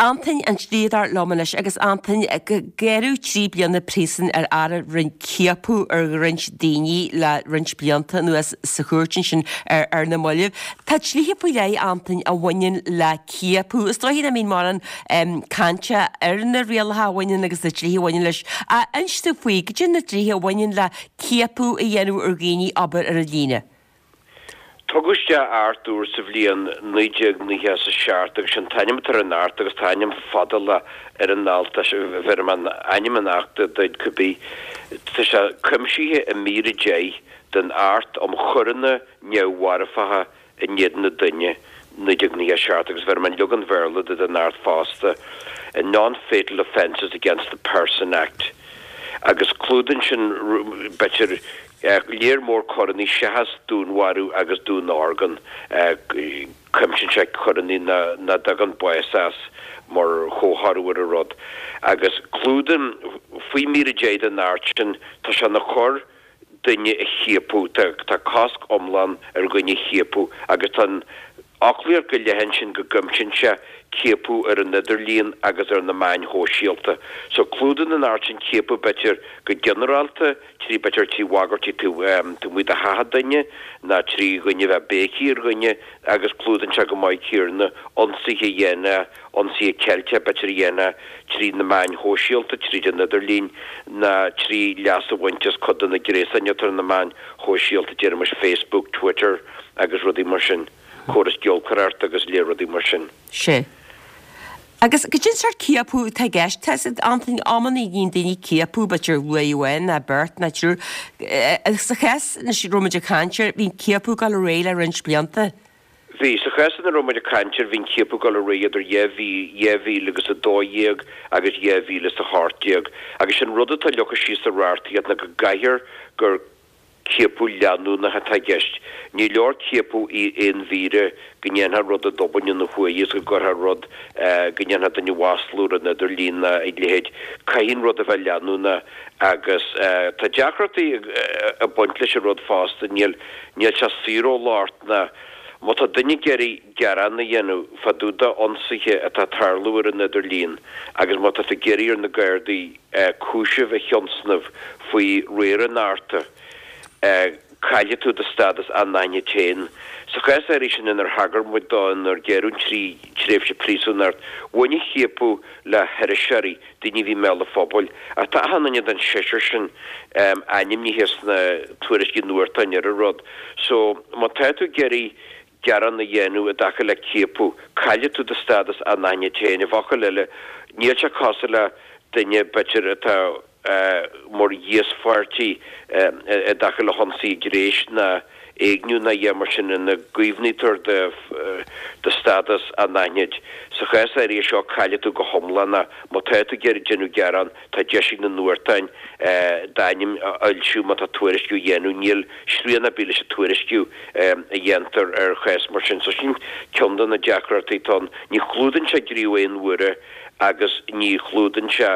antain an stíadar lomanis agus antain geirú trí blianana prísan ara rinn ciapú rins daoine le rins blianta nuas sa chuirtin sin na moileh. Tá slíthe lé antain a bhain le ciapú. Is hí mí mar an cante na réaltha bhain agus na trí bhain leis. A anstú faoi go na trí bhain le ciapú a dhéanú géine aber a líne. Tuguste Arthur sa bblion 19 sa seart agus an taim tar an art agus taim fadala an nálta bhar man aim an achta did cubí tá se cumsíthe a míre dé den art churanna neamhharafatha in iad na duine 19 seart agus bhar man legan bherla an art fásta and non-fatal offences against the Person Act. Agus clúdan sin betir léir mór choraní se has dún warú agus dún organ cumsin se choraní na dagan buesas mar chóharúir a rod. Agus clúdan faoi míre déad an áirtin tá se na chor duine a chiapú tá casc omlan ar gine chiapú agus tan achliar go lehan sin go gumsin se ciapú ar an Netherlíon agus ar na main hóisialta. So clúdan an áirtin ciapú betir go generalta trí betir tí wagartí tú muid a haha daine na trí gunne bheith béci ar gunne agus clúdan se go maiid cíirna onsithe dhéna onsí celte betir dhéna trí na main hóisialta trí an Netherlíon na trí leas a bhaintes codan na grésannetar na main hóisialta déirmas Facebook, Twitter agus rudí mar sin. Choras geolcarart agus le rudí mar sin. Sé. Agus go sin sar ciapú tá gceist tá antain ammaní gin daoine ciapú betir bhuain a bert na trú sa ches na si romaide cantir hín ciapú gal réile rins blianta. Bhí sa ches na romaide cantir hín ciapú gal réidir dhéhí agus a dóhéag agus dhéhí le sa háirtéag agus sin rudda tá lecha sí sa ráirtaíad na go gaiir gur ciapú leanú na hatá gceist. Ní leor ciapú í éon víre gnéanha rud a dobaine na chuaíos go gurtha rud gnéanha den waslúr an Netherlíon na ag léhéid caihín rud a bheith leanúna agus tá deachartaí a buint leis a rud fásta níl se síró láirt na má tá duine geirí gearan na dhéanú fadúda ionsaithe a tá tarlúir an Netherlíon agus má tá geirí ar na gairdaí cúisih a thionsnamh faoi réir an áirta caile tú de stadas an 9 so ches sin in hagar mu dáin ar geún trí tréf se prísúnart bhaine chiapú le herisisií daoine bhí me le fphobal a tá hanne den séir sin anim ní hes na tuairis gin nuirtain ar a rod so má teú geirí gearan na dhéanú a dacha le ciapú caile tú de stadas an 9 a bhacha leile níl se casa le duine betir atá mor dhéasfartí a dacha le honsaí gréis na éagniú na dhémar sin na gcuimhnítar de stadas a naid. Sa ches éis seo caile tú go homlana má teú geir genú gearan tá deisiigh na nuirtain daim ailsiú má tá tuairisciú dhéanú níl sríanna bíle se tuairisciú a dhéantar ar ches mar sin so sin ceandan na deachartaí tán ní chlúdan se gríomhhaon uaire agus ní chlúdan se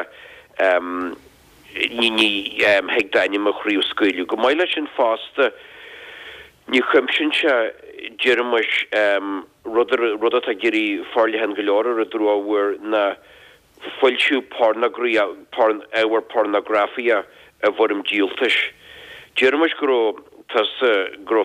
ní heag daine a chríú scoilú. Go maiile sin fásta ní chumsin se jeremas rudda a géirí farlihan go leir a dróhfuir na foilsiú áhar pornografia a bhrim díaltais. Jeremas gro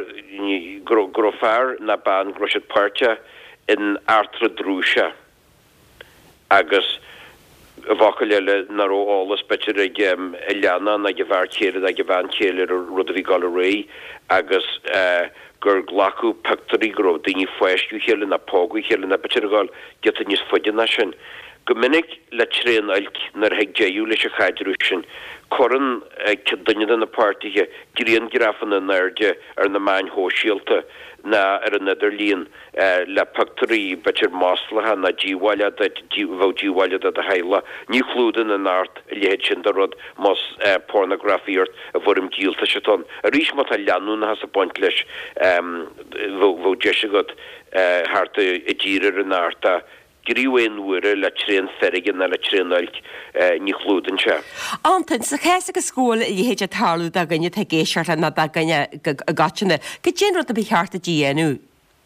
fear na ban groisiid páirte in artra drúise agus a bhacha leile na róálas betir a leanna na go bhar chéile a go bhain chéile rud a bhí gal ré agus gur ghlacu pectorí gro daoine foiisciú chéile na pógaí chéile na betir gáil get níos foiidirna sin. Go minic le tréan ailc nar heag déú leis a chaidirú sin choran duine na páirtithe gríon grafan na nairde ar na main hóisialta na ar an Netherlíon le pectorí betir máslatha na díhhaile bhdíhhaile a heile ní chlúdan an art a léhéid sin de rud más pornografíart a bhrim díalta setán. A rís má tá leanúna has a point leis bh deise go harta a ddírar an arta gríomhhaon uaire le tréan ferrigan na le tréan ailc ní chlúdan se. Antain, sa ches agus scóil i héid a tarlú a gunne te géisiart na da gunne a gatina. Go dén rud a bhí cheart a dhéanú?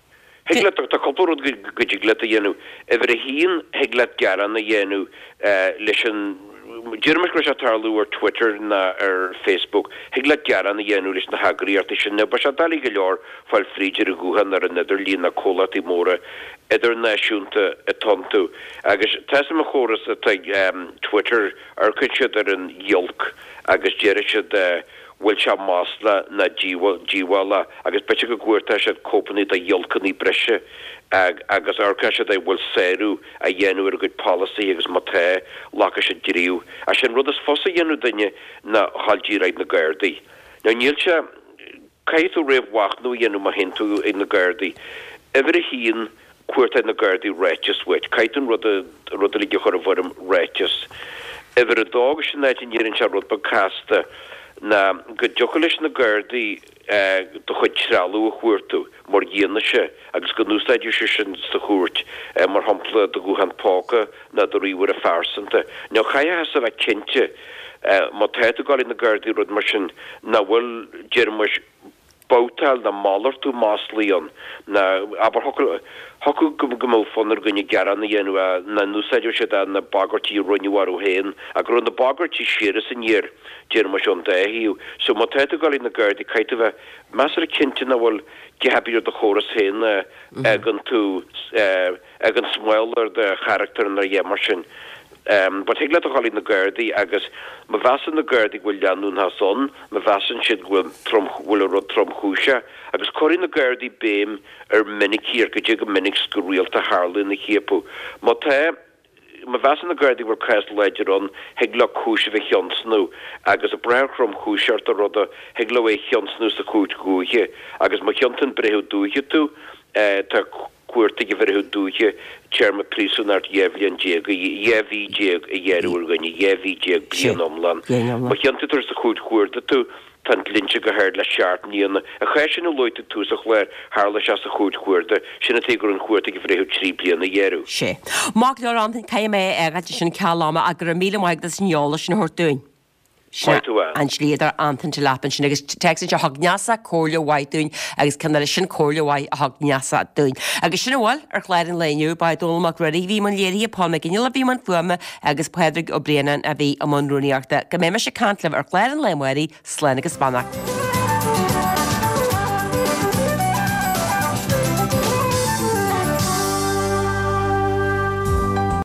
Heglet tá couple glet a dhéanú. Ever a hín heglet garan a dhéanú leis an Jeremy Tarlú ar Twitter na ar Facebook heglet garan a dhéanú leis na hagarí artisan na ba dalig go leor fáil fríidir a gúhan ar an Netherlín na cólatí móra idir náisiúnta a tontu. Agus tasam a choras a Twitter ar cynsiad ar an iolc agus jeirisid Wilshire Masla na Jiwala agus bete go gúirta se cópaní a iolcaní breise agus arca se bhfuil séú a dhéanú ar a good policy agus mata lácha se dríú a sin rud is fosa dhéanú daine na haldíraid na Gardaí. Na níl se caiithú réomh wachnú dhéanú ma hinú in na Gardaí. Ever a hín cuairta na Gardaí réitis weit, caiithún rud a líige chur a bhharm réitis. Ever a dága sin náitin dhéann se rud ba casta na go jocolis na Gardaí do chuid trálú a chuirtú mar dhéana se agus go núsaidir se sin sa chuirt mar hampla do gúhan páca na do ríhar a farsanta. Ná chaia has a bheith cinnte má teitú gáil na Gardaí rud mar sin na bhfuil jeirmas bótal na málartú máslíon na aber hoku gomó fannar gonne garan na dhéanú na núsaidir se na bagartí runniuarú héin a gur na bagartí siras in níir Jeremy John Dahiú. So má teitú gáil na Gardaí caiite bheith measar a cinnte na bhfuil gehabíir de choras héin agan tú agan smuiler de character na dhémar sin. But higla a cholí na Gardaí agus ma bheasan na Gardaí bhfuil leanún ha son, ma bheasan siad bhfuil a rud tromchúise, agus choirí na Gardaí béim ar minicíar go dtí go minic go rialta Harlú na chiaapú. Ma bheasan na Gardaí bhar cais leidir an higla chúise bheith chionsnú, agus a brechrom chúiseart a rud a higla é chionsnú sa cút gúthe, agus ma chiontan breú dúthe tú, tá cuairta go bhirú dúthe Chairman Prísún art Yevlian Diego, Yevi Diego a dhéirúir gine, Yevi Diego blian omlan. Ma chiantar sa chúd cuairta tú tan linse go hair le seart níana. A chaisin ó loite tú sa chléir hála se sa chúd cuairta, sinna tegur an cuairta go bhirú 3 blian a dhéirú. Sé. Má leor an caiim é agad sin ceáma a gur míle maigh sin neola sin thuirtúin. An slíidir antan te lapan sin agus text se hagneasa cóla waitún agus canna sin cóla wai a hagneasa dún. Agus sin bháil ar chléir an léniu ba dulach ruí bhí man léirí apá me gine bhí man fuama agus pedrig ó blianan a bhí am an rúníachta. Go mé me se cantlah ar chléir an léimhaí slena agus Spannach.